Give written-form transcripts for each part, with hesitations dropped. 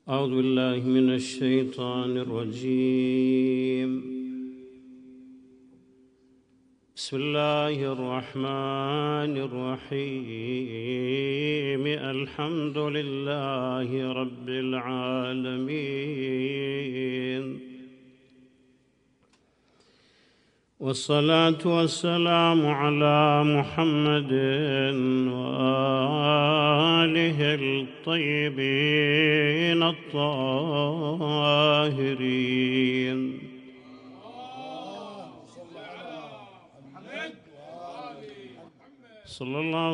أعوذ بالله من الشيطان الرجيم. بسم الله الرحمن الرحيم. الحمد لله رب العالمين، والصلاة والسلام على محمد وآله الطيبين الطاهرين. صلى الله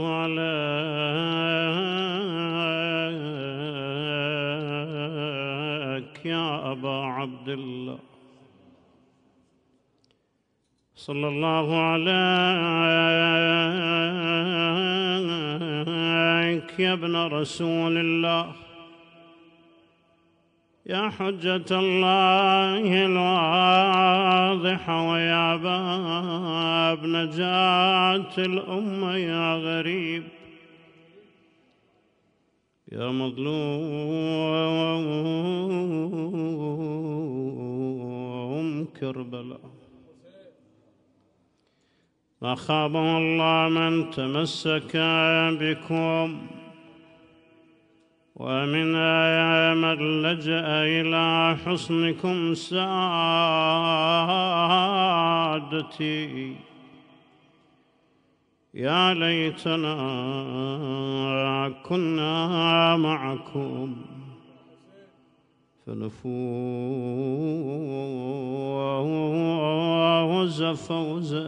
عليك يا أبا عبد الله، صلى الله عليك يا ابن رسول الله، يا حجة الله الواضحة، ويا باب نجاة الأمة، يا غريب، يا مظلوم كربلاء. ما خاب والله من تمسك بكم، ومن من لجأ إلى حصنكم سادتي. يا ليتنا كنا معكم فنفوز فوزا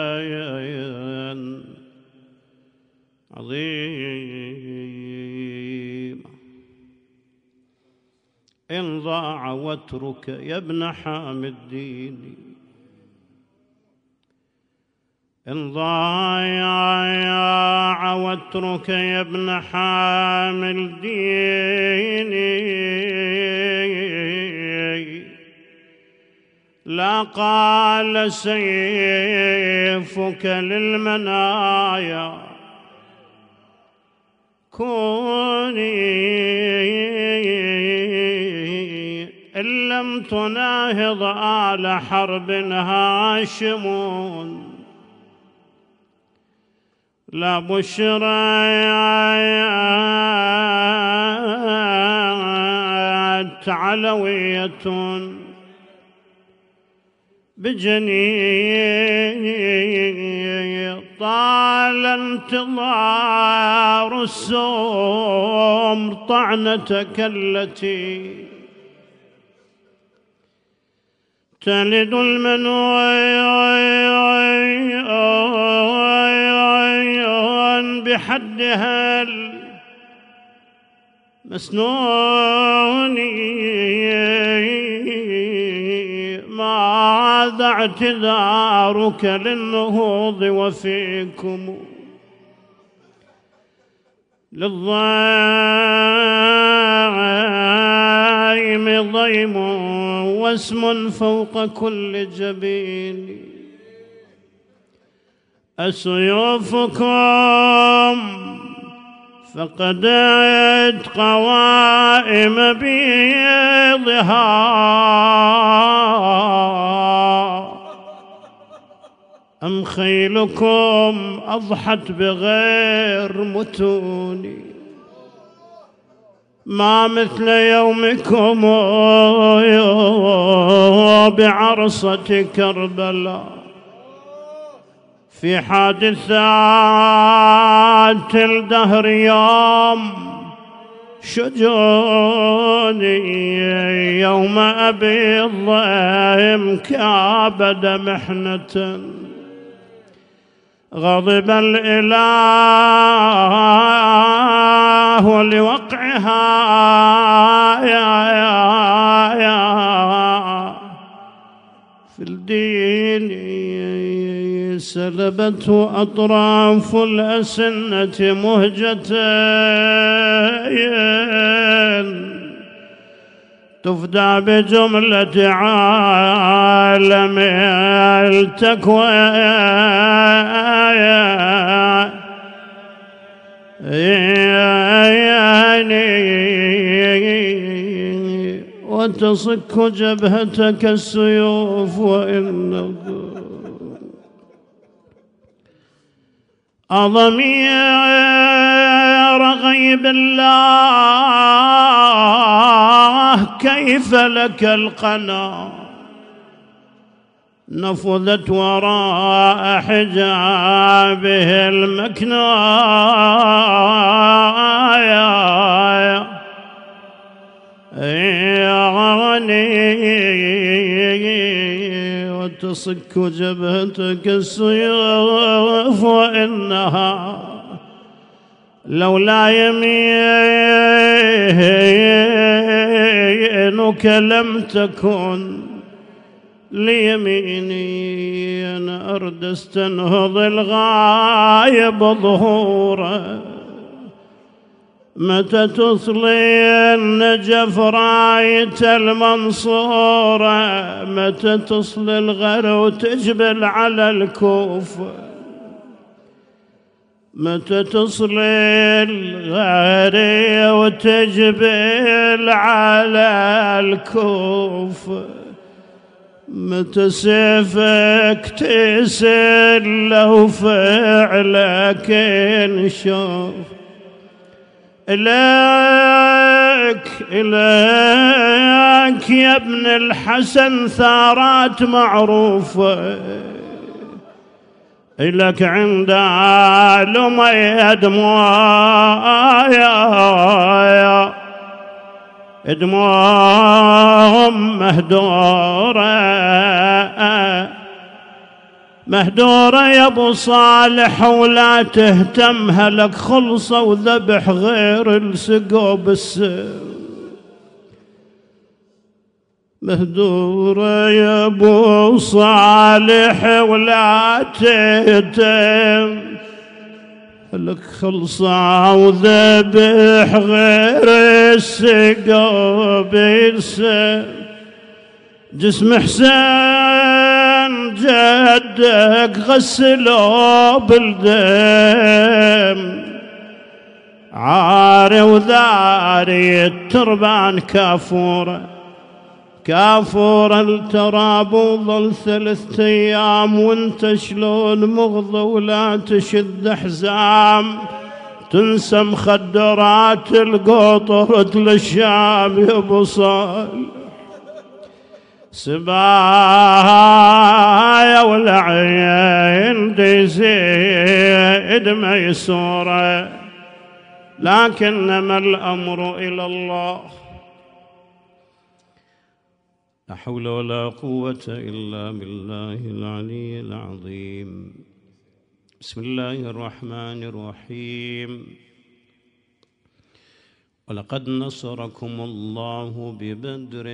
عظيما. إن ضاع واترك يا ابن حامي الدين، إن ضاع واترك يا ابن حامي الدين. لا قال سيفك للمنايا كوني، إن لم تناهض آل حرب هاشمون. لا بشرى علوية بجنين، طال انتظار السوم طعنتك التي تلد المنون بحدها المسنون. ماذا اعتذارك للنهوض وفيكم للضائم ضيم واسم فوق كل جبين. أسيوفكم فقدت قوائم بيضها، أم خيلكم أضحت بغير متون. ما مثل يومكم بعرصة كربلاء، في حادثات الدهر يوم شجوني. يوم أبي الضيم كابد محنة، غضب الإله لوقعها في الدين. سلبته أطراف الأسنة مهجتين، تفدى بجملة عالم التكوين. وتصك جبهتك السيوف وإن أضمير غيب الله كيف لك القنا نفذت وراء حجابه المكنايا وتصك جبهتك السيوف وإنها لولا يمينك لم تكن ليميني أنا أرد استنهض الغايب ظهوره متى تصلي النجف راية المنصورة متى تصلي الغر وتجبل على الكوفة متى تصلي الغر وتجبل على الكوفة متى سيفك تسل وفعلك انشاف إليك يا ابن الحسن ثارات معروفة إلك عند علمي دموع مهدورة يا ابو صالح ولا تهتم هلك خلصة وذبح غير السقوب السم مهدورة يا ابو صالح ولا تهتم هلك خلصة وذبح غير السقوب السم جسم حسين جدك غسلوا بالدم عاري وذاري التربان كافورة التراب وظل 3 أيام وانت شلون مغضى ولا تشد حزام تنسى مخدرات القطرة للشام يا ابو صالح سبايا والعين تزيد ميسورة لكنما الأمر إلى الله لا حول ولا قوة إلا بالله العلي العظيم بسم الله الرحمن الرحيم ولقد نصركم الله ببدر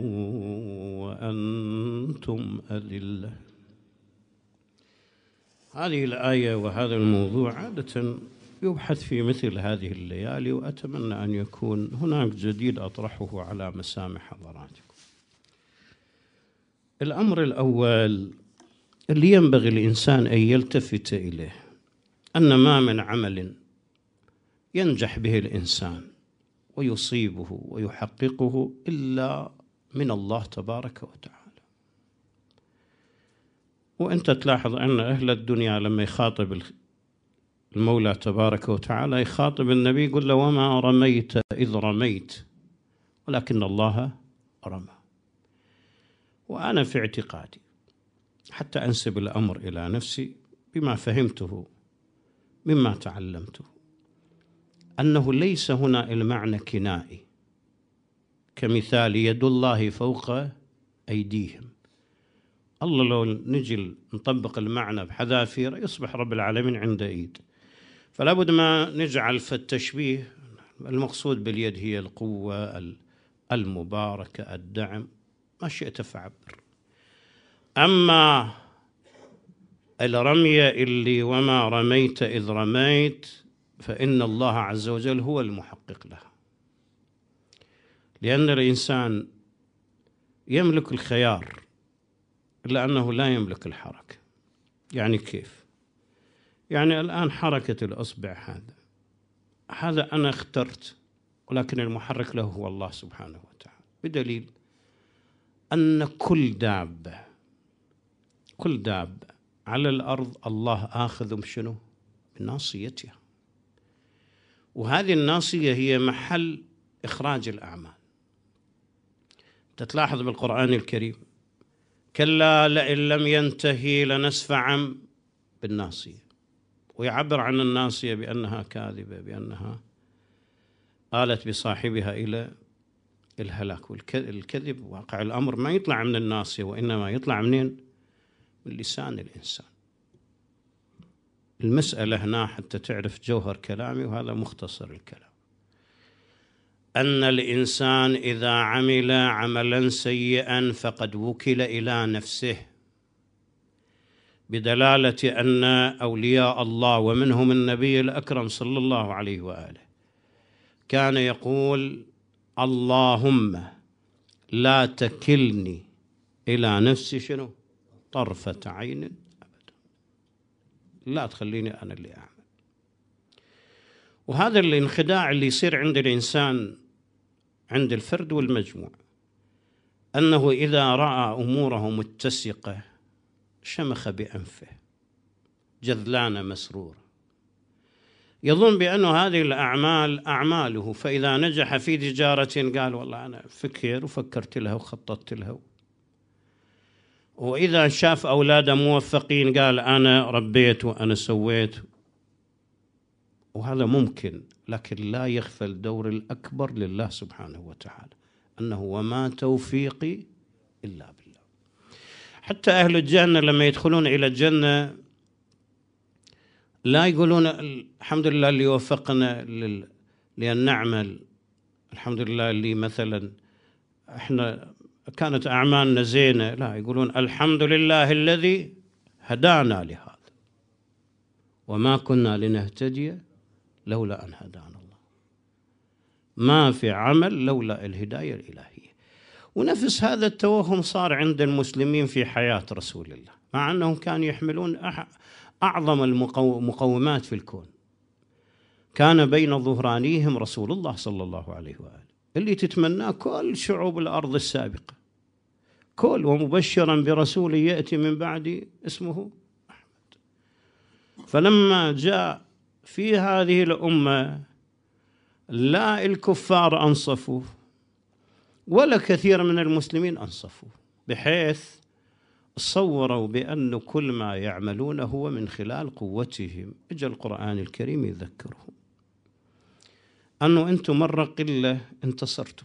وأنتم أذلة. هذه الآية وهذا الموضوع عادة يبحث في مثل هذه الليالي وأتمنى أن يكون هناك جديد أطرحه على مسامع حضراتكم. الأمر الأول اللي ينبغي الإنسان أن يلتفت إليه أن ما من عمل ينجح به الإنسان ويصيبه ويحققه إلا من الله تبارك وتعالى. وأنت تلاحظ أن أهل الدنيا لما يخاطب المولى تبارك وتعالى يخاطب النبي يقول له وما رميت إذ رميت ولكن الله رمى. وأنا في اعتقادي حتى أنسب الأمر إلى نفسي بما فهمته مما تعلمته أنه ليس هنا المعنى كنائي كمثال يد الله فوق أيديهم. الله لو نجي نطبق المعنى بحذافير يصبح رب العالمين عنده إيد، فلا بد ما نجعل في التشبيه المقصود باليد هي القوة المباركة الدعم ما شئت فعبر. أما الرمية اللي وما رميت إذ رميت فإن الله عز وجل هو المحقق لها، لأن الإنسان يملك الخيار إلا أنه لا يملك الحركة. يعني كيف؟ يعني الآن حركة الأصبع هذا أنا اخترت، ولكن المحرك له هو الله سبحانه وتعالى، بدليل أن كل دابة على الأرض الله آخذ بشنو؟ بناصيتها، وهذه الناصية هي محل إخراج الأعمال. تلاحظ بالقرآن الكريم كلا لئن لم ينتهي لنسفعا بالناصية، ويعبر عن الناصية بأنها كاذبة، بأنها آلت بصاحبها إلى الهلاك. والكذب واقع الأمر ما يطلع من الناصية، وإنما يطلع منين؟ من لسان الإنسان. المسألة هنا حتى تعرف جوهر كلامي، وهذا مختصر الكلام، أن الإنسان إذا عمل عملا سيئا فقد وكل إلى نفسه، بدلالة أن أولياء الله ومنهم النبي الأكرم صلى الله عليه وآله كان يقول: اللهم لا تكلني إلى نفسي شنو؟ طرفة عين أبدا، لا تخليني أنا اللي أعمل. وهذا الانخداع اللي يصير عند الإنسان، عند الفرد والمجموع، أنه إذا رأى أموره متسقة شمخ بأنفه جذلان مسرور، يظن بأن هذه الأعمال أعماله، فإذا نجح في تجارة قال والله أنا فكر وفكرت لها وخططت لها، وإذا شاف أولاده موفقين قال أنا ربيت وأنا سويت. وهذا ممكن، لكن لا يخفى الدور الأكبر لله سبحانه وتعالى، أنه وما توفيقي إلا بالله. حتى أهل الجنة لما يدخلون إلى الجنة لا يقولون الحمد لله اللي وفقنا لأن نعمل، الحمد لله اللي مثلا احنا كانت أعمالنا زينة، لا، يقولون الحمد لله الذي هدانا لهذا وما كنا لنهتدي لولا أن هدانا الله. ما في عمل لولا الهداية الإلهية. ونفس هذا التوهم صار عند المسلمين في حياة رسول الله، مع أنهم كانوا يحملون أعظم المقومات في الكون. كان بين ظهرانيهم رسول الله صلى الله عليه وآله اللي تتمناه كل شعوب الأرض السابقة، كل ومبشرا برسول يأتي من بعد اسمه أحمد. فلما جاء في هذه الأمة لا الكفار أنصفوا ولا كثير من المسلمين أنصفوا، بحيث صوروا بأن كل ما يعملونه هو من خلال قوتهم. إجا القرآن الكريم يذكرهم أنه أنتم مرة قلة انتصرتوا،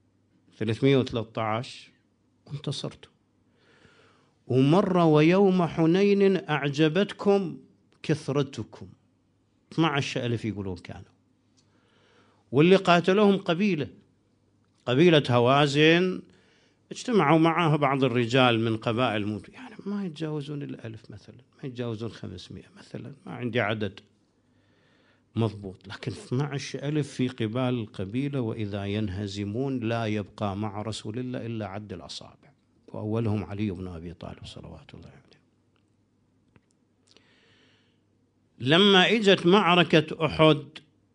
313 انتصرتوا، ومرة ويوم حنين أعجبتكم كثرتكم، 12,000 يقولون كانوا، واللي قاتلوهم قبيلة هوازن، اجتمعوا معها بعض الرجال من قبائل يعني ما يتجاوزون 1000 مثلا، ما يتجاوزون 500 مثلا، ما عندي عدد مضبوط، لكن 12,000 في قبال القبيلة، وإذا ينهزمون لا يبقى مع رسول الله إلا عد الأصابع، وأولهم علي بن أبي طالب صلوات الله عليه. لما إجت معركة أحد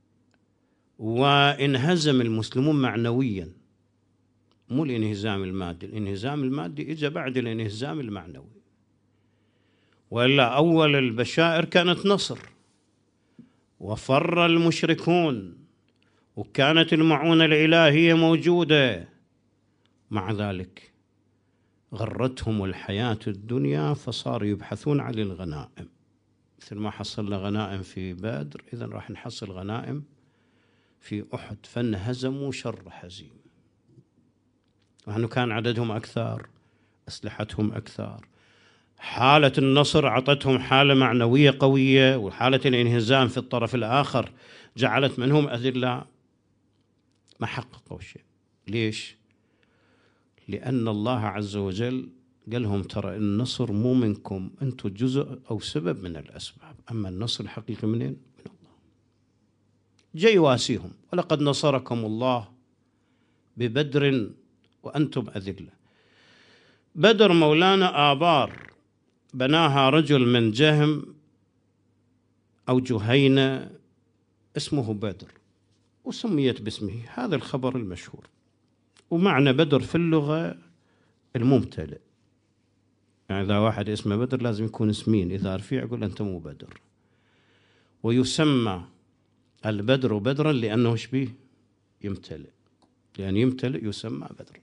وانهزم المسلمون معنويا، مو الانهزام المادي، الانهزام المادي إجا بعد الانهزام المعنوي، وإلا أول البشائر كانت نصر، وفر المشركون، وكانت المعونة الإلهية موجودة، مع ذلك غرتهم الحياة الدنيا فصاروا يبحثون عن الغنائم. مثل ما حصلنا غنائم في بدر، إذن راح نحصل غنائم في أحد، فانهزموا شر هزيمة، وأنه كان عددهم أكثر، أسلحتهم أكثر، حالة النصر أعطتهم حالة معنوية قوية، وحالة الانهزام في الطرف الآخر جعلت منهم أذلاء ما حققوا شيء. ليش؟ لأن الله عز وجل قال لهم ترى النصر مو منكم، أنتم جزء أو سبب من الأسباب، أما النصر الحقيقي منين؟ من الله. جاي يواسيهم: ولقد نصركم الله ببدر وأنتم أذلة. بدر مولانا آبار بناها رجل من جهم أو جهينة اسمه بدر، وسميت باسمه، هذا الخبر المشهور. ومعنى بدر في اللغة الممتلئ. يعني إذا واحد اسمه بدر لازم يكون اسمين، إذا رفيع يقول أنت مو بدر. ويسمى البدر بدرا لأنه شبيه يمتلئ، لأن يمتلئ يسمى بدر.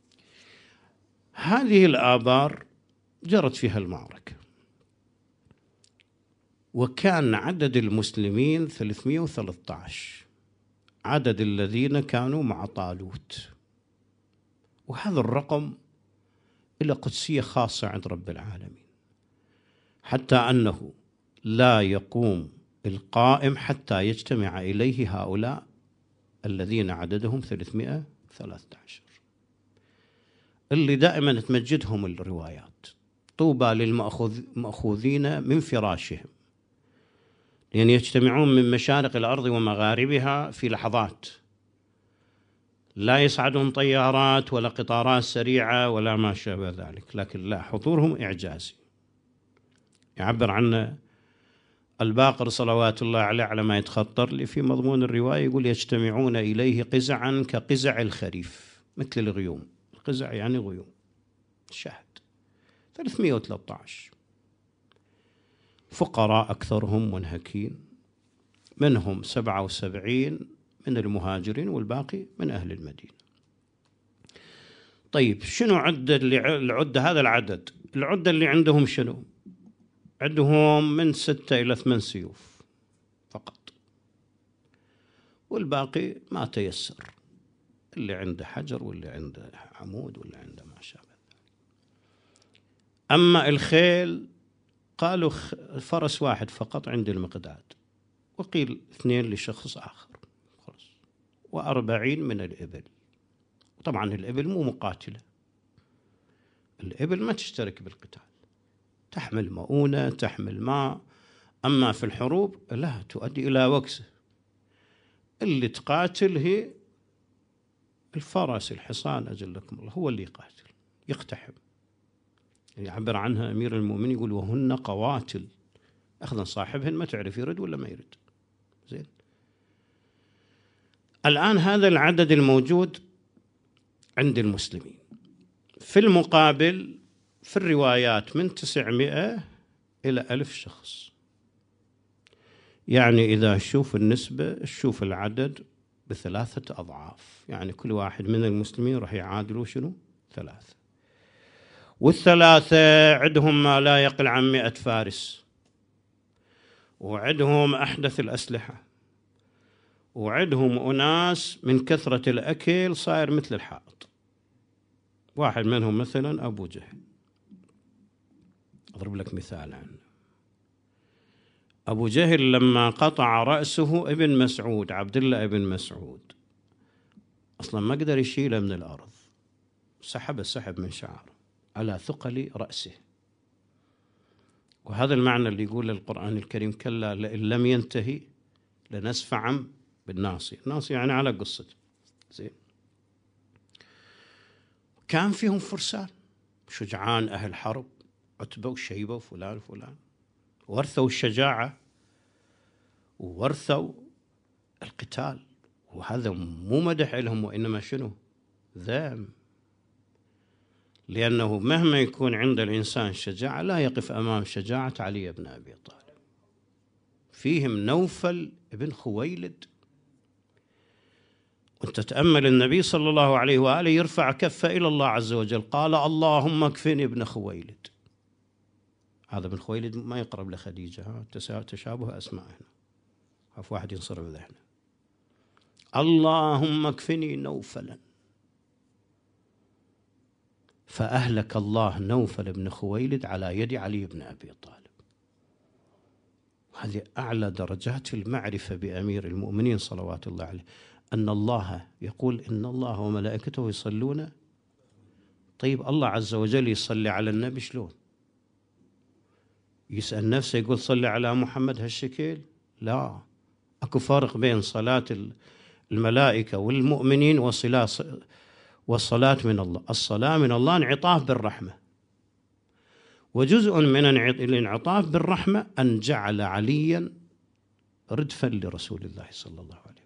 هذه الآبار جرت فيها المعركة، وكان عدد المسلمين 313، عدد الذين كانوا مع طالوت، وهذا الرقم له قدسية خاصة عند رب العالمين، حتى أنه لا يقوم القائم حتى يجتمع إليه هؤلاء الذين عددهم 313، اللي دائما تمجدهم الروايات: طوبى للمأخوذين من فراشهم، لأن يجتمعون من مشارق الأرض ومغاربها في لحظات، لا يصعدون طيارات ولا قطارات سريعة ولا ما شابه ذلك، لكن لا، حضورهم إعجازي. يعبر عنه الباقر صلوات الله عليه على ما يتخطر لي في مضمون الرواية، يقول: يجتمعون إليه قزعا كقزع الخريف، مثل الغيوم. القزع يعني غيوم الشهد. 313 فقراء أكثرهم منهكين، منهم 77 من المهاجرين والباقي من أهل المدينة. طيب شنو العدة هذا العدد؟ العدة اللي عندهم شنو؟ عندهم من 6 إلى 8 سيوف فقط، والباقي ما تيسر، اللي عنده حجر واللي عنده عمود واللي عنده ما شابه. أما الخيل قالوا فرس واحد فقط عند المقداد، وقيل 2 لشخص آخر، خلاص. 40 من الإبل. طبعا الإبل مو مقاتلة، الإبل ما تشترك بالقتال، تحمل مؤونة، تحمل ماء، أما في الحروب لا، تؤدي إلى وكسة. اللي تقاتل هي الفرس، الحصان، أجلكم الله، هو اللي يقاتل يقتحم. يعبر عنها أمير المؤمنين يقول: وهن قواتل، أخذا صاحبهن ما تعرف يرد ولا ما يرد. زين، الآن هذا العدد الموجود عند المسلمين. في المقابل في الروايات من 900 إلى 1000 شخص. يعني إذا شوف النسبة، شوف العدد ب3 أضعاف، يعني كل واحد من المسلمين راح يعادلوا شنو؟ 3. والثلاثة عندهم ما لا يقل عن 100 فارس، وعندهم أحدث الأسلحة، وعندهم أناس من كثرة الأكل صاير مثل الحائط. واحد منهم مثلا أبو جهل، أضرب لك مثال عنه. أبو جهل لما قطع رأسه ابن مسعود، عبد الله ابن مسعود، أصلا ما قدر يشيله من الأرض، سحب من شعره على ثقل رأسه. وهذا المعنى اللي يقول القرآن الكريم: كلا لئن لم ينتهي لنسفعا بالناصية. الناصية يعني على قصته. زين، كان فيهم فرسان شجعان أهل حرب، عتبة وشيبة وفلان وفلان، ورثوا الشجاعة وورثوا القتال. وهذا مو مدح لهم، وإنما شنو؟ ذم. لأنه مهما يكون عند الإنسان شجاعة لا يقف أمام شجاعة علي بن أبي طالب. فيهم نوفل بن خويلد، وانت تأمل النبي صلى الله عليه وآله يرفع كفه إلى الله عز وجل، قال: اللهم اكفني ابن خويلد. هذا ابن خويلد ما يقرب لخديجة، تشابه أسماء هنا، عف واحد ينصرف ذهنه. اللهم اكفني نوفلا، فأهلك الله نوفل بن خويلد على يد علي بن أبي طالب. هذه أعلى درجات المعرفة بأمير المؤمنين صلوات الله عليه، أن الله يقول: إن الله وملائكته يصلون. طيب الله عز وجل يصلي على النبي شلون؟ يسأل نفسه يقول: صلي على محمد هالشكل؟ لا، أكو فرق بين صلاة الملائكة والمؤمنين والصلاة من الله. الصلاة من الله انعطاف بالرحمة، وجزء من الانعطاف بالرحمة أن جعل عليا ردفا لرسول الله صلى الله عليه وسلم.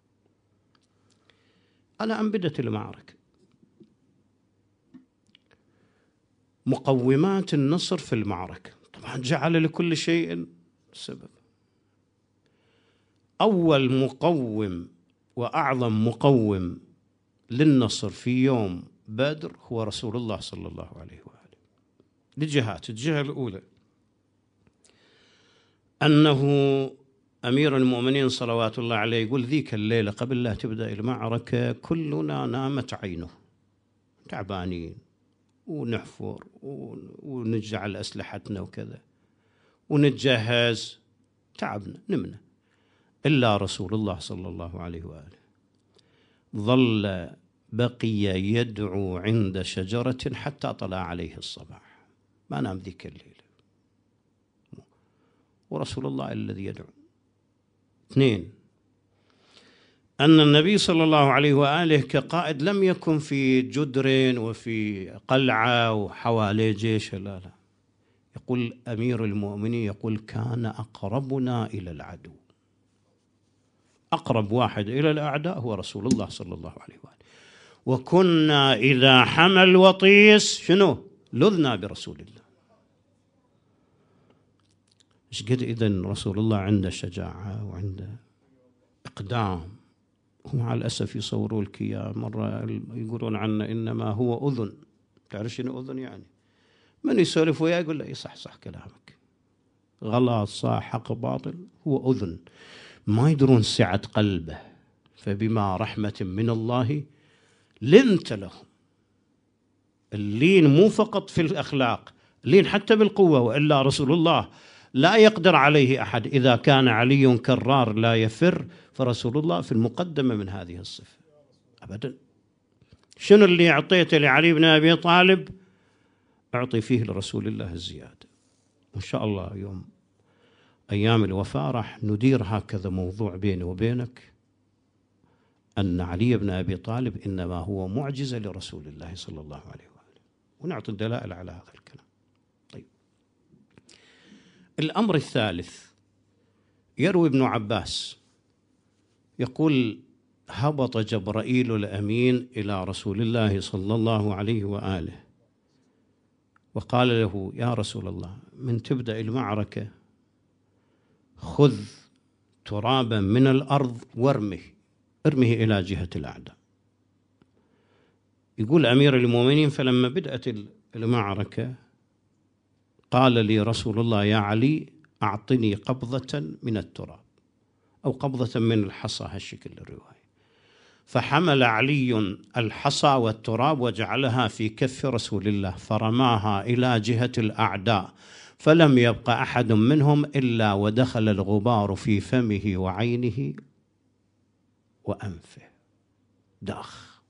على أن بدت المعركة مقومات النصر في المعركة. طبعا جعل لكل شيء سبب. أول مقوم وأعظم مقوم للنصر في يوم بدر هو رسول الله صلى الله عليه وآله لجهات. الجهة الأولى أنه أمير المؤمنين صلوات الله عليه يقول ذيك الليلة قبل لا تبدأ المعركة كلنا نامت عينه، تعبانين ونحفر ونجعل أسلحتنا وكذا ونتجهز، تعبنا نمنا، إلا رسول الله صلى الله عليه وآله ظل بقي يدعو عند شجرة حتى طلع عليه الصباح، ما نام ذيك الليلة، ورسول الله الذي يدعو. 2، أن النبي صلى الله عليه وآله كقائد لم يكن في جدر وفي قلعة وحوالي جيش، لا، يقول أمير المؤمنين يقول كان أقربنا إلى العدو، أقرب واحد إلى الأعداء هو رسول الله صلى الله عليه وآله، وكنا إذا حمى الوطيس شنو؟ لذنا برسول الله. إيش قد إذن رسول الله عنده شجاعة وعنده إقدام. ومع الأسف يصوروا لك إياه مرة يقولون عنه إنما هو أذن. تعرف شنو أذن يعني؟ من يسولف وياه يقول له يصح كلامك، غلط صح حق باطل، هو أذن، ما يدرون سعة قلبه. فبما رحمة من الله لنت لهم. اللين مو فقط في الأخلاق، اللين حتى بالقوة، وإلا رسول الله لا يقدر عليه أحد. إذا كان علي كرار لا يفر، فرسول الله في المقدمة من هذه الصفة أبدا. شنو اللي أعطيته لعلي بن أبي طالب أعطي فيه لرسول الله الزيادة. إن شاء الله يوم أيام الوفاة راح ندير هكذا موضوع بيني وبينك، أن علي بن أبي طالب إنما هو معجزة لرسول الله صلى الله عليه وآله، ونعطي الدلائل على هذا الكلام. طيب، الأمر الثالث، يروي ابن عباس يقول هبط جبرائيل الأمين إلى رسول الله صلى الله عليه وآله وقال له يا رسول الله من تبدأ المعركة خذ ترابا من الأرض وارمه إلى جهة الأعداء. يقول أمير المؤمنين فلما بدأت المعركة قال لي رسول الله يا علي أعطني قبضة من التراب أو قبضة من الحصى، هالشكل الرواية. فحمل علي الحصى والتراب وجعلها في كف رسول الله فرماها إلى جهة الأعداء، فلم يبق أحد منهم إلا ودخل الغبار في فمه وعينه وأنفه داخ.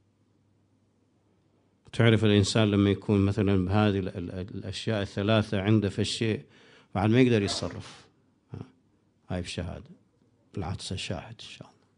تعرف الإنسان لما يكون مثلا بهذه الأشياء الثلاثة عنده في الشيء بعد ما يقدر يتصرف. هاي بشهادة، العطسة شاهد إن شاء الله.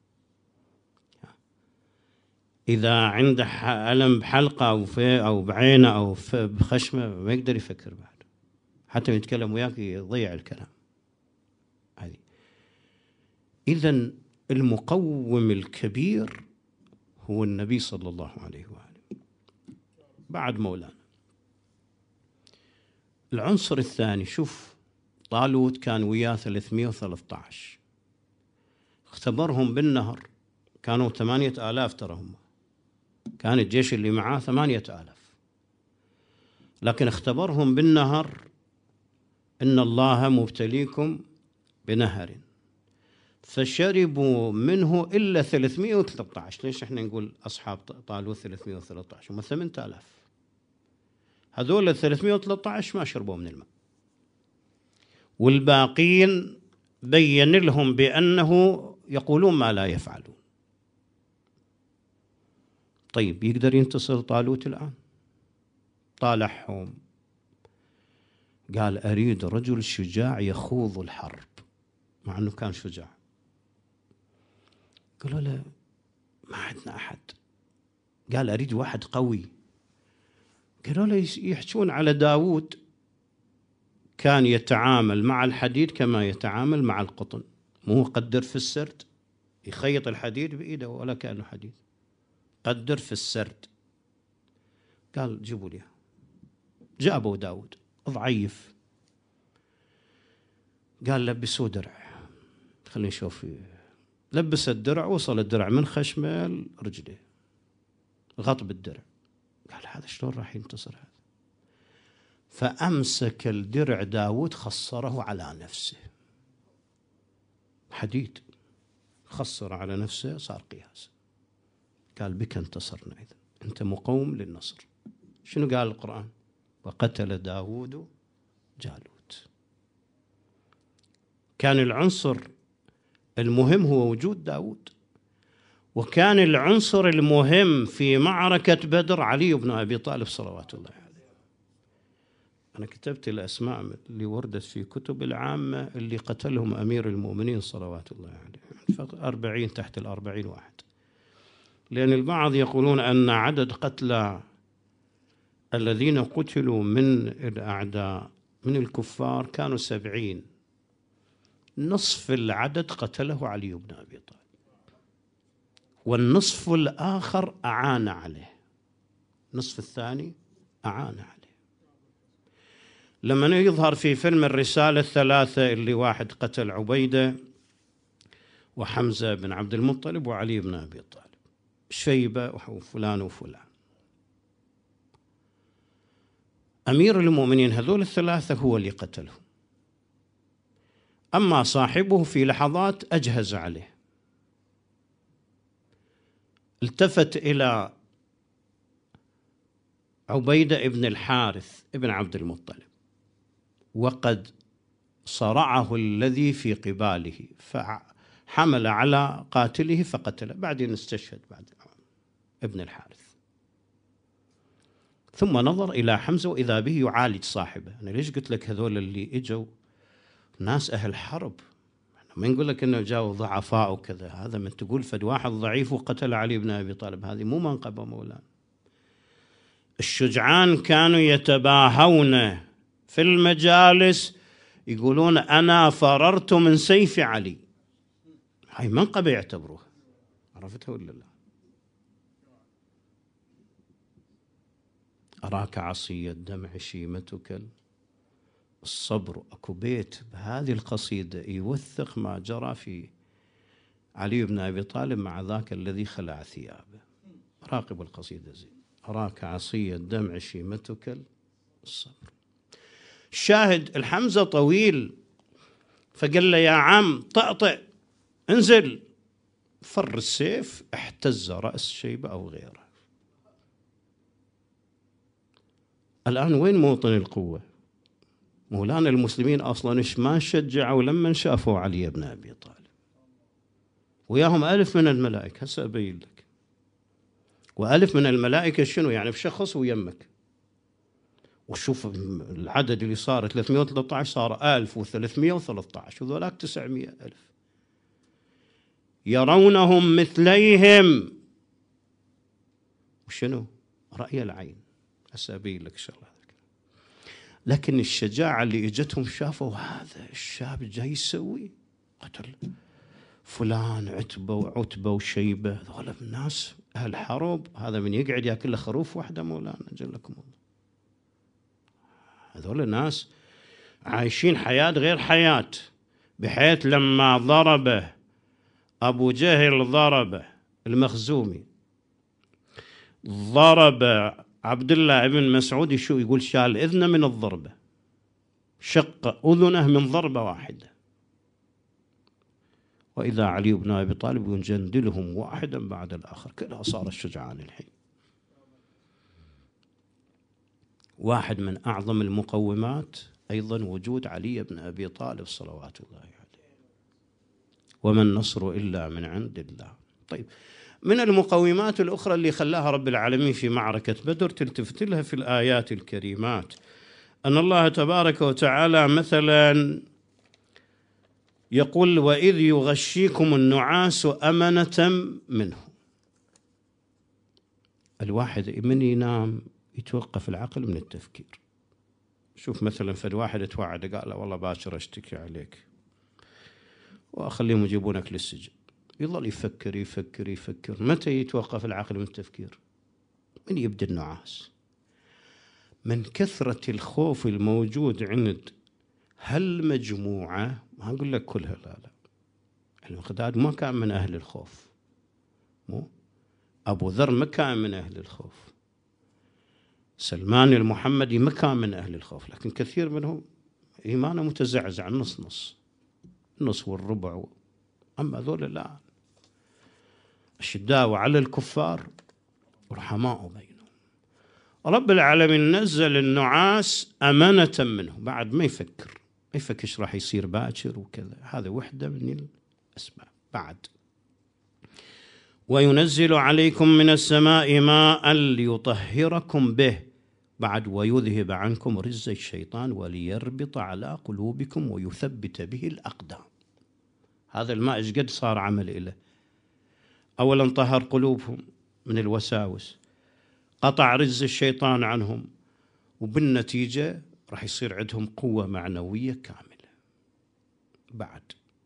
إذا عنده ألم بحلقة أو بعينه أو بخشمه ما يقدر يفكر بعد، حتى يتكلم وياك يضيع الكلام. هذه إذن المقوم الكبير هو النبي صلى الله عليه وآله بعد مولانا. العنصر الثاني، شوف طالوت كان وياه 313، اختبرهم بالنهر، كانوا 8000 ترى هم، كان الجيش اللي معاه 8000، لكن اختبرهم بالنهر إن الله مبتليكم بنهر فشربوا منه إلا 313. ليش احنا نقول أصحاب طالوت 313؟ هم 8000، هذول ال 313 ما شربوا من الماء، والباقين بين لهم بأنه يقولون ما لا يفعلون. طيب يقدر ينتصر طالوت الآن؟ طالعهم قال أريد رجل شجاع يخوض الحرب، مع أنه كان شجاع. قالوا له ما عندنا أحد. قال أريد واحد قوي. قالوا له يحجون على داود، كان يتعامل مع الحديد كما يتعامل مع القطن، مو قدر في السرد يخيط الحديد بإيده ولا كأنه حديد، قدر في السرد. قال جيبوا لي. جابوا داود ضعيف، قال لبسوه درع، خلينا نشوف. لبس الدرع، وصل الدرع من خشمه لرجله، غط بالدرع. قال هذا شلون راح ينتصر هذا؟ فأمسك الدرع داود خصره على نفسه، حديد خصر على نفسه، صار قياس. قال بك انتصرنا، إذن أنت مقوم للنصر. شنو قال القرآن؟ وقتل داود جالوت. كان العنصر المهم هو وجود داود، وكان العنصر المهم في معركة بدر علي بن أبي طالب صلوات الله عليه. أنا كتبت الأسماء اللي وردت في كتب العامة اللي قتلهم أمير المؤمنين صلوات الله عليه، 40 تحت 40 واحد، لأن البعض يقولون أن عدد قتلى الذين قتلوا من الأعداء من الكفار كانوا 70، نصف العدد قتله علي بن أبي طالب، والنصف الآخر أعان عليه، النصف الثاني أعان عليه. لما يظهر في فيلم الرسالة الثلاثة اللي واحد قتل عبيدة وحمزة بن عبد المطلب وعلي بن أبي طالب، شيبة وفلان وفلان، أمير المؤمنين هذول الثلاثة هو اللي قتلهم، أما صاحبه في لحظات أجهز عليه، التفت إلى عبيدة ابن الحارث ابن عبد المطلب وقد صرعه الذي في قباله، فحمل على قاتله فقتله، بعدين استشهد بعد ابن الحارث. ثم نظر إلى حمزة وإذا به يعالج صاحبه. أنا ليش قلت لك هذول اللي إجوا ناس أهل حرب، ما نقول لك إنه جاوا ضعفاء وكذا، هذا من تقول فد واحد ضعيف وقتل علي بن أبي طالب، هذه مو منقبة مولانا. الشجعان كانوا يتباهون في المجالس يقولون أنا فررت من سيف علي، هاي منقبة يعتبروها، عرفتها ولا لا؟ أراك عصي الدمع شيمتك الصبر. أكو بيت بهذه القصيدة يوثق ما جرى في علي بن أبي طالب مع ذاك الذي خلع ثيابه. راقب القصيدة زين. أراك عصي الدمع شيمتك الصبر. الشاهد الحمزة طويل، فقال له يا عم طأطئ انزل، فر السيف احتز رأس شيبة أو غيره. الآن وين موطن القوة؟ مولانا المسلمين أصلاً إيش ما شجعوا لما شافوا علي بن أبي طالب، وياهم 1000 من الملائكة. هسه أبين لك. و1000 من الملائكة شنو يعني؟ بشخص ويمك. وشوف العدد اللي صار 313 صار 1313، وذولاك 900,000 يرونهم مثليهم. وشنو؟ رأي العين. هسه أبين لك شغلة. لكن الشجاعة اللي اجتهم شافوا هذا الشاب جاي يسوي، قتل فلان عتبة وعتبة وشيبة، هذول الناس أهل حرب، هذا من يقعد ياكل له خروف واحدة مولانا جلكم الله. هذول الناس عايشين حياة غير حياة، بحيث لما ضربه أبو جهل، ضربه المخزومي، ضرب عبد الله بن مسعود، شو يقول؟ شال إذنه من الضربة، شق أذنه من ضربة واحدة. وإذا علي بن أبي طالب يجندلهم واحدا بعد الآخر، كلها صار الشجعان الحين. واحد من أعظم المقومات أيضا وجود علي بن أبي طالب صلوات الله عليه. وما النصر إلا من عند الله. طيب، من المقومات الأخرى اللي خلاها رب العالمين في معركة بدر تلتفت لها في الآيات الكريمات، أن الله تبارك وتعالى مثلا يقول وإذ يغشيكم النعاس أمنة منه. الواحد من ينام يتوقف العقل من التفكير. شوف مثلا فالواحد توعد قال له والله باكر أشتكي عليك وأخليهم يجيبونك للسجن، يظل يفكر يفكر يفكر. متى يتوقف العقل من التفكير؟ من يبدأ النعاس. من كثرة الخوف الموجود عند هالمجموعة، ما أقول لك كلها، لا لا، المقداد ما كان من أهل الخوف، مو أبو ذر ما كان من أهل الخوف، سلمان المحمدي ما كان من أهل الخوف، لكن كثير منهم إيمانه متزعزع نص نص، نص والربع. أما ذول لا، أشداء على الكفار رحماء بينهم. رب العالمين نزل النعاس أمانة منه، بعد ما يفكر إيش راح يصير باكر وكذا، هذا وحدة من الأسباب. بعد وينزل عليكم من السماء ماء ليطهركم به، بعد ويذهب عنكم رجز الشيطان وليربط على قلوبكم ويثبت به الأقدام. هذا الماء ايش قد صار عمل له؟ أولا طهر قلوبهم من الوساوس، قطع رجز الشيطان عنهم، وبالنتيجة راح يصير عندهم قوة معنوية كاملة. بعد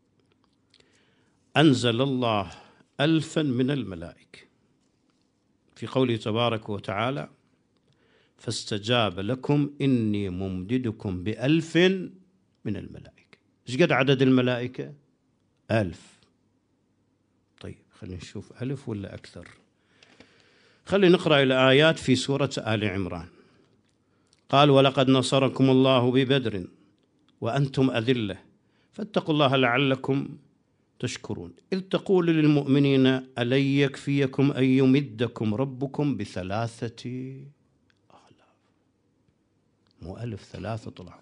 أنزل الله 1000 من الملائكة في قوله تبارك وتعالى فاستجاب لكم إني ممددكم ب1000 من الملائكة. إيش قد عدد الملائكة؟ 1000. طيب خلينا نشوف 1000 ولا أكثر. خلينا نقرأ الآيات في سورة آل عمران. قال ولقد نصركم الله ببدر وأنتم أذلة فاتقوا الله لعلكم تشكرون إذ تقول للمؤمنين ألن يكفيكم أن يمدكم ربكم ب3,000، مو 1000، 3 طلع،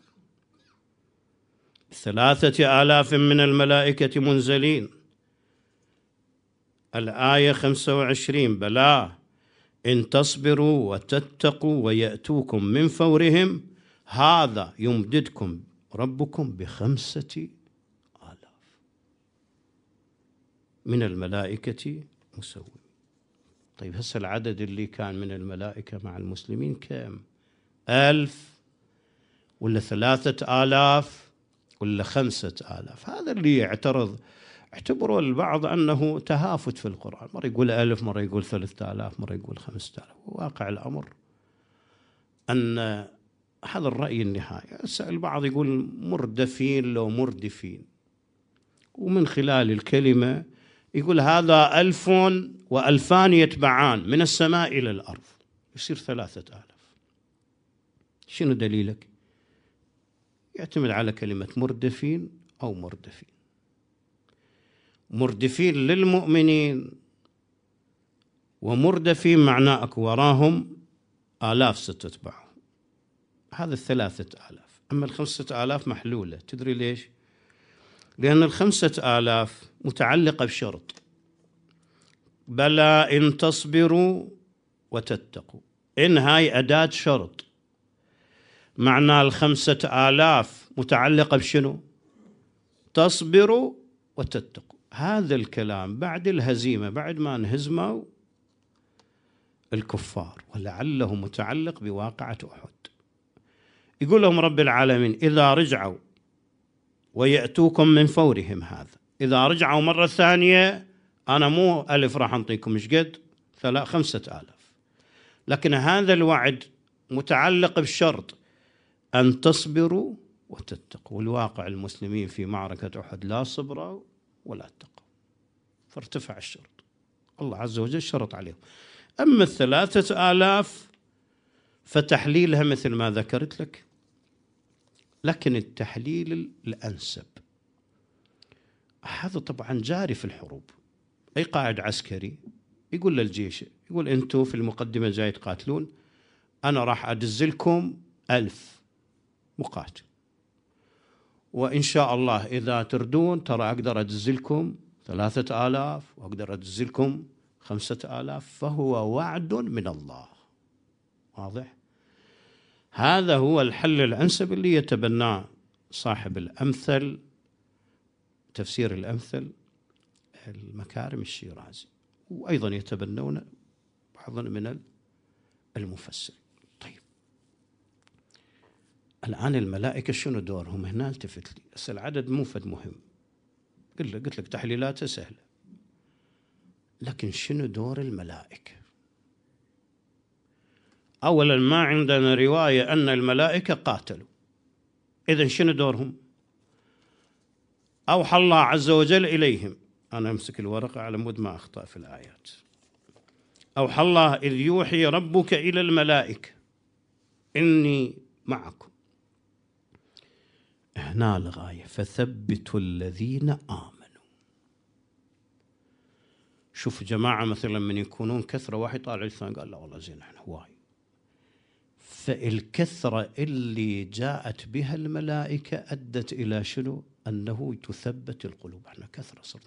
3,000 من الملائكة منزلين. الآية 25 بلى إن تصبروا وتتقوا ويأتوكم من فورهم هذا يمددكم ربكم ب5,000 من الملائكة مسومين. طيب هسه العدد اللي كان من الملائكة مع المسلمين كم؟ 1000 ولا 3,000 ولا 5,000؟ هذا اللي يعترض. اعتبروا البعض أنه تهافت في القرآن، مرة يقول 1000، مرة يقول 3000، مرة يقول 5000. واقع الأمر أن هذا الرأي النهائي. البعض يقول مردفين لو مردفين، ومن خلال الكلمة يقول هذا 1000 و2000 يتبعان من السماء إلى الأرض، يصير 3000. شنو دليلك؟ يعتمد على كلمة مردفين أو مردفين. مردفين للمؤمنين، ومردفين معناه أكو وراهم آلاف ستتبعهم، هذا 3000. أما 5000 محلولة. تدري ليش؟ لأن 5000 متعلقة بشرط، بلى إن تصبروا وتتقوا، إن هاي أداة شرط، معنى 5000 متعلقة بشنو؟ تصبروا وتتقوا. هذا الكلام بعد الهزيمة، بعد ما انهزموا الكفار، ولعله متعلق بواقعة أحد. يقول لهم رب العالمين إذا رجعوا ويأتوكم من فورهم، هذا إذا رجعوا مرة ثانية أنا مو 1000 راح أنطيكم، إيش قد؟ 5000. لكن هذا الوعد متعلق بشرط أن تصبروا وتتقوا. والواقع المسلمين في معركة أحد لا صبروا ولا اتقوا، فارتفع الشرط، الله عز وجل شرط عليهم. أما 3000 فتحليلها مثل ما ذكرت لك، لكن التحليل الأنسب هذا طبعا جاري في الحروب. أي قائد عسكري يقول للجيش، يقول أنتم في المقدمة جاي تقاتلون، أنا راح أدزلكم 1000 مقاتل، وإن شاء الله إذا تردون ترى أقدر أدزلكم 3000 وأقدر أدزلكم 5000، فهو وعد من الله. واضح؟ هذا هو الحل الأنسب اللي يتبناه صاحب الأمثل، تفسير الأمثل المكارم الشيرازي، وأيضا يتبنون بعضا من المفسر. طيب الآن الملائكة شنو دورهم هنا؟ التفت لي بس العدد مو فد مهم، قلت لك تحليلاته سهلة، لكن شنو دور الملائكة؟ أولا ما عندنا رواية أن الملائكة قاتلوا، إذن شنو دورهم؟ أوحى الله عز وجل إليهم، أنا أمسك الورقة على مود ما أخطأ في الآيات. أوحى الله إذ يوحي ربك إلى الملائكة إني معكم، هنا الغاية، فثبتوا الذين آمنوا. شوف جماعة مثلا من يكونون كثرة، واحد طالع الثاني قال لا والله زين احنا هواي، فالكثرة اللي جاءت بها الملائكة أدت إلى شنو؟ أنه تثبت القلوب، احنا كثرة صرنا.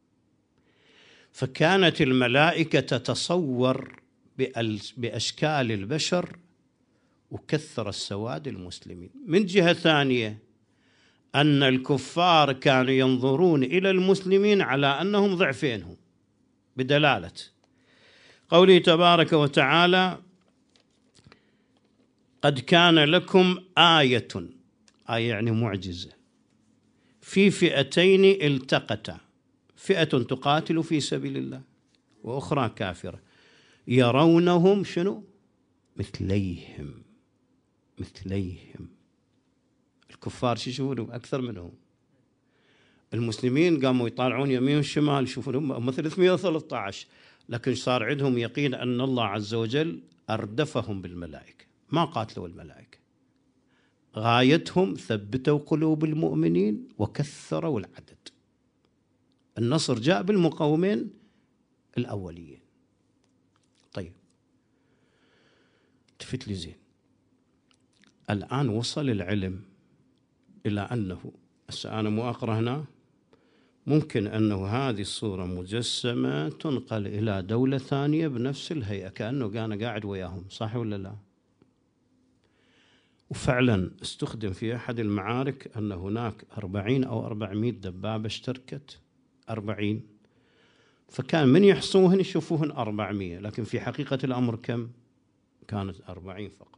فكانت الملائكة تتصور بأشكال البشر، وكثر السواد المسلمين. من جهة ثانية أن الكفار كانوا ينظرون إلى المسلمين على أنهم ضعفينهم، بدلالة قوله تبارك وتعالى قد كان لكم آية يعني معجزة في فئتين التقتا، فئة تقاتل في سبيل الله وأخرى كافرة يرونهم شنو؟ مثليهم. الكفار شو يشوفونهم أكثر منهم، المسلمين قاموا يطالعون يمين وشمال يشوفونهم مثل 313، لكن صار عندهم يقين أن الله عز وجل أردفهم بالملائكة، ما قاتلوا الملائكة، غايتهم ثبتوا قلوب المؤمنين وكثروا العدد. النصر جاء بالمقاومين الأوليين. طيب تفت لي زين، الآن وصل العلم إلى أنه أنا مو أقرأ هنا، ممكن أنه هذه الصورة مجسمة تنقل إلى دولة ثانية بنفس الهيئة كأنه كان قاعد وياهم، صح ولا لا؟ وفعلا استخدم في أحد المعارك أن هناك 40 أو 400 دبابة اشتركت، 40، فكان من يحصوهن يشوفوهن 400، لكن في حقيقة الأمر كم؟ كانت 40 فقط.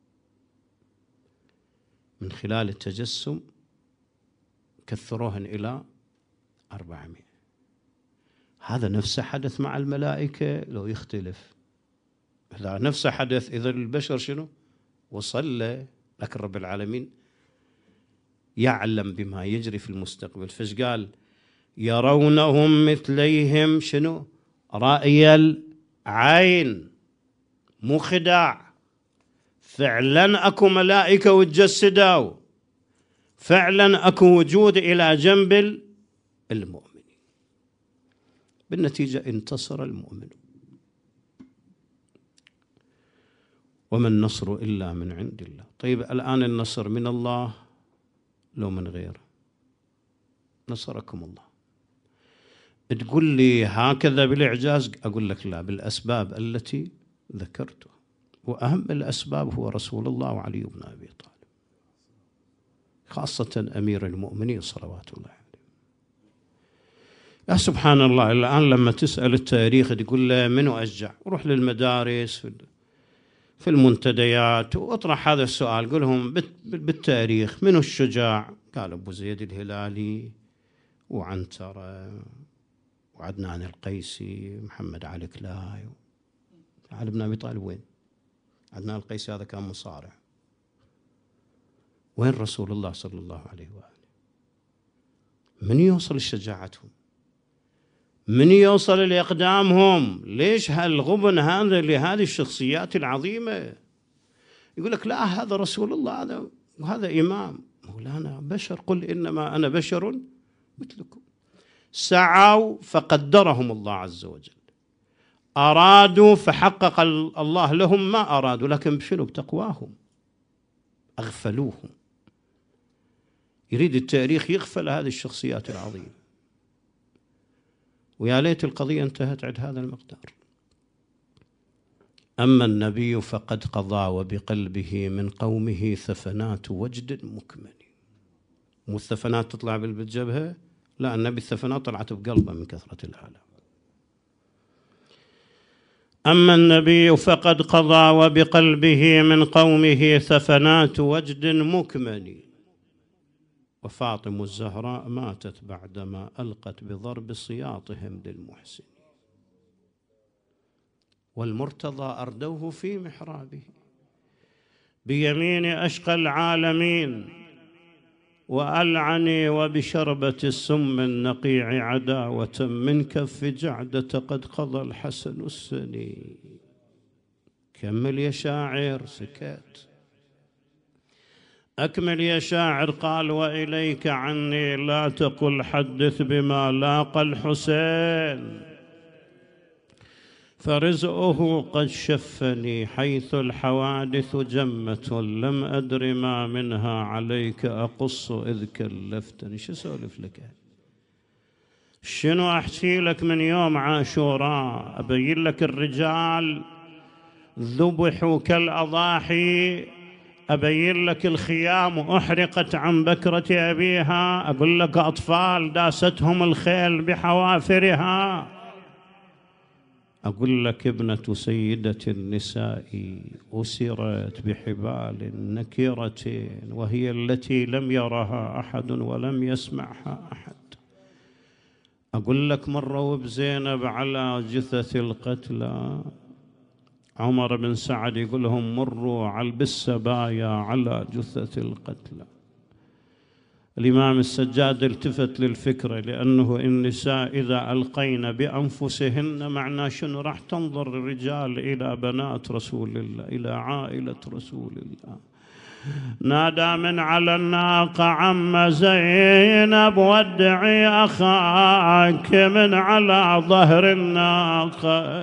من خلال التجسم كثروهن إلى 400. هذا نفسه حدث مع الملائكة لو يختلف؟ هذا نفسه حدث إذا البشر شنو؟ وصل له، لكن رب العالمين يعلم بما يجري في المستقبل، فايش قال؟ يرونهم مثليهم شنو؟ رأي العين، مو خداع، فعلا اكو ملائكة وتجسدوا، فعلا اكو وجود الى جنب المؤمنين، بالنتيجة انتصر المؤمنون. وما النصر إلا من عند الله. طيب الآن النصر من الله لو من غيره؟ نصركم الله. تقول لي هكذا بالإعجاز، أقول لك لا، بالأسباب التي ذكرتها، وأهم الأسباب هو رسول الله وعلي بن أبي طالب، خاصة أمير المؤمنين صلوات الله عليه. يا سبحان الله، الآن لما تسأل التاريخ تقول له منو أشجع، روح للمدارس في المنتديات واطرح هذا السؤال، قل لهم بالتاريخ منو الشجاع؟ قال أبو زيد الهلالي وعنترة وعدنان القيسي محمد علي كلاي. علي بن أبي طالب وين؟ عدنان القيسي هذا كان مصارع. وين رسول الله صلى الله عليه وآله؟ من يوصل لشجاعتهم؟ من يوصل لإقدامهم؟ ليش هالغبن هذا لهذه الشخصيات العظيمة؟ يقول لك لا هذا رسول الله، هذا وهذا إمام. مولانا بشر، قل إنما أنا بشر مثلكم. سعوا فقدرهم الله عز وجل، أرادوا فحقق الله لهم ما أرادوا، لكن بشنو؟ بتقواهم أغفلوهم. يريد التاريخ يغفل هذه الشخصيات العظيمة، ويا ليت القضية انتهت عند هذا المقدار. أما النبي فقد قضى وبقلبه من قومه ثفنات وجد مكمن. مو الثفنات تطلع بالجبهة، لا، النبي الثفنات طلعت بقلبه من كثرة الآلام. أما النبي فقد قضى وبقلبه من قومه ثفنات وجد مكمن. وفاطمة الزهراء ماتت بعدما ألقت بضرب سياطهم للمحسن، والمرتضى أردوه في محرابه. بيمين أشقى العالمين، وألعني وبشربة السم النقيع عداوة من كف جعدة قد قضى الحسن السني. كمل يا شاعر. سكت. أكمل يا شاعر. قال وإليك عني لا تقل حدث بما لاقى الحسين، فرزقه قد شفني حيث الحوادث جمة، لم أدر ما منها عليك أقص إذ كلفتني. شو أسولف لك؟ شنو أحكي لك من يوم عاشوراء؟ أبين لك الرجال ذبحوا كالأضاحي، أبين لك الخيام أحرقت عن بكرة أبيها، أقول لك أطفال داستهم الخيل بحوافرها، أقول لك ابنة سيدة النساء أسرت بحبال نكرة، وهي التي لم يرها أحد ولم يسمعها أحد. أقول لك مروا بزينب على جثث القتلى، عمر بن سعد يقول لهم مروا بالسبايا على جثث القتلى. الإمام السجاد التفت للفكرة، لأنه النساء إذا ألقين بأنفسهن معناه شنو؟ راح تنظر الرجال إلى بنات رسول الله، إلى عائلة رسول الله. نادى من على الناقة عم زينب ودعي أخاك من على ظهر الناقة،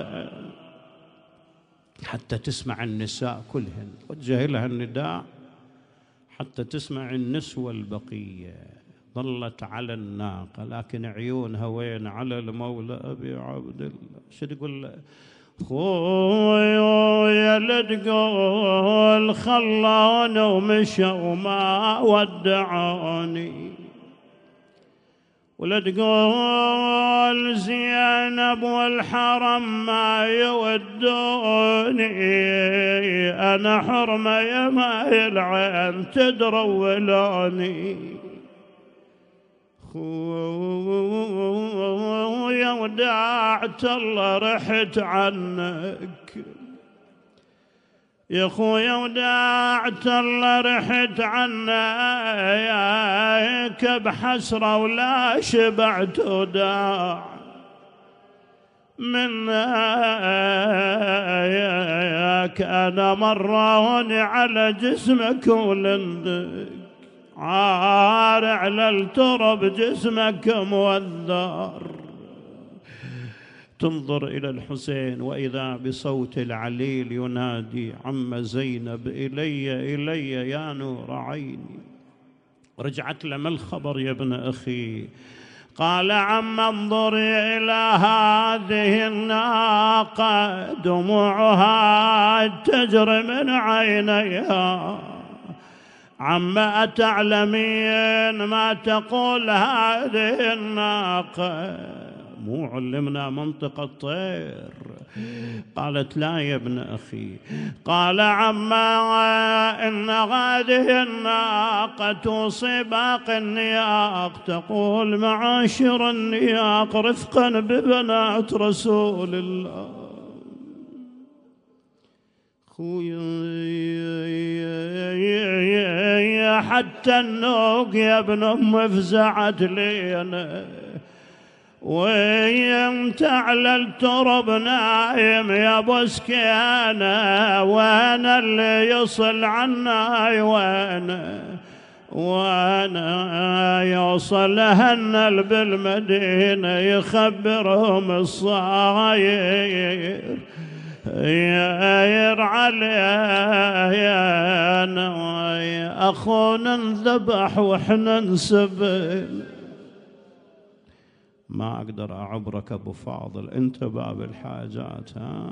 حتى تسمع النساء كلهن. وجه لها النداء حتى تسمع النسوة البقية. ظلت على الناقة لكن عيونها وين؟ على المولى أبي عبد الله. شو تقول له؟ خويا لا تقول خلوني ومشوا وما ودعوني، ولا تقول زينب والحرم ما يودوني، أنا حرمة يا ماي العين تدرولوني. خويا ودعت الله رحت عنك، يا خويا ودعت الله رحت عنك، بحسرة ولا شبعت وداع منك. أنا مروني على جسمك ولندك، عار على الترب جسمك موذر. تنظر إلى الحسين وإذا بصوت العليل ينادي عم زينب إلي إلي يا نور عيني. رجعت له ما الخبر يا ابن أخي؟ قال عم انظري إلى هذه الناقة دموعها تجري من عينيها. عم أتعلمين ما تقول هذه الناقة؟ مو علمنا منطق الطير. قالت لا يا ابن أخي. قال عما إن هذه الناقة توصي باقي النياق، تقول معاشر النياق رفقا ببنات رسول الله. خويا حتى النوق يا ابن أم فزعت لينا، وانت على الترب نايم يا ابو سكينه، وانا اللي يصل عناي وانا يوصل هنل بالمدينه يخبرهم الصاير علينا، اخونا انذبح واحنا نسبل. ما أقدر أعبرك أبو فاضل، أنت باب الحاجات.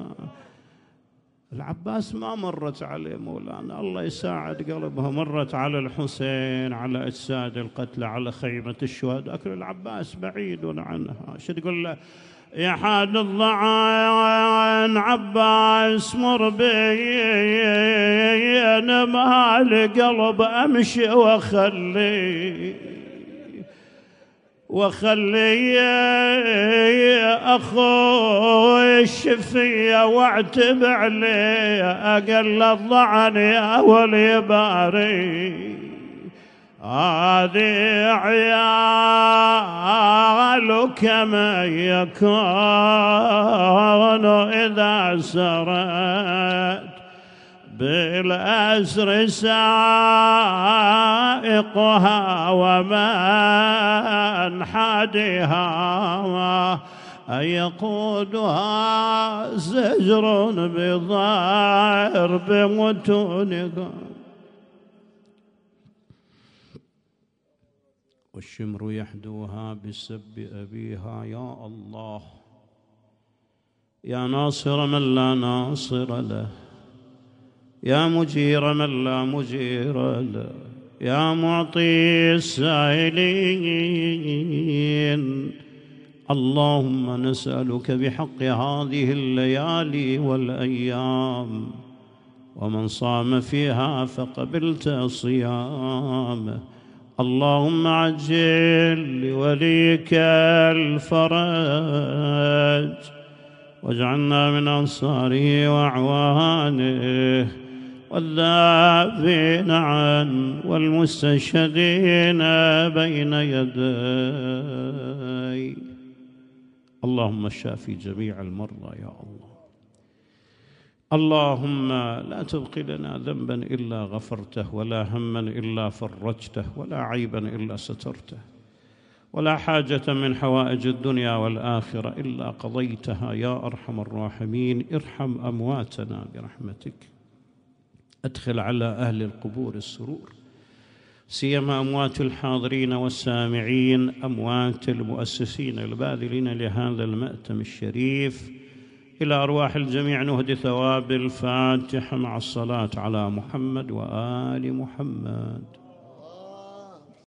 العباس ما مرت عليه مولانا، الله يساعد قلبها، مرت على الحسين، على أجساد القتلى، على خيمة الشهداء، لكن العباس بعيد عنها. شو تقول له؟ يا حاد الضعان عباس مر بي، أنا مالي قلب أمشي وأخلي، وخلي أخوي الشفية واعتب عليه أقل الضعن يا ولي باري. هذه عيالك ما يكون إذا سرت بالأسر سائقها ومن حادها يقودها زجر بضرب متونها. والشمر يحدوها بسب أبيها. يا الله يا ناصر من لا ناصر له، يا مجير من لا مجير له، يا معطي السائلين. اللهم نسألك بحق هذه الليالي والأيام ومن صام فيها فقبلت صيامه، اللهم عجل لوليك الفرج واجعلنا من أنصاره وأعوانه والذابين عنه والمستشهدين بين يديه. اللهم اشف جميع المرضى يا الله. اللهم لا تبق لنا ذنبا إلا غفرته، ولا هما إلا فرجته، ولا عيبا إلا سترته، ولا حاجة من حوائج الدنيا والآخرة إلا قضيتها يا أرحم الراحمين. ارحم أمواتنا برحمتك، أدخل على أهل القبور السرور، سيما أموات الحاضرين والسامعين، أموات المؤسسين الباذلين لهذا المأتم الشريف. إلى أرواح الجميع نهدي ثواب الفاتحة مع الصلاة على محمد وآل محمد.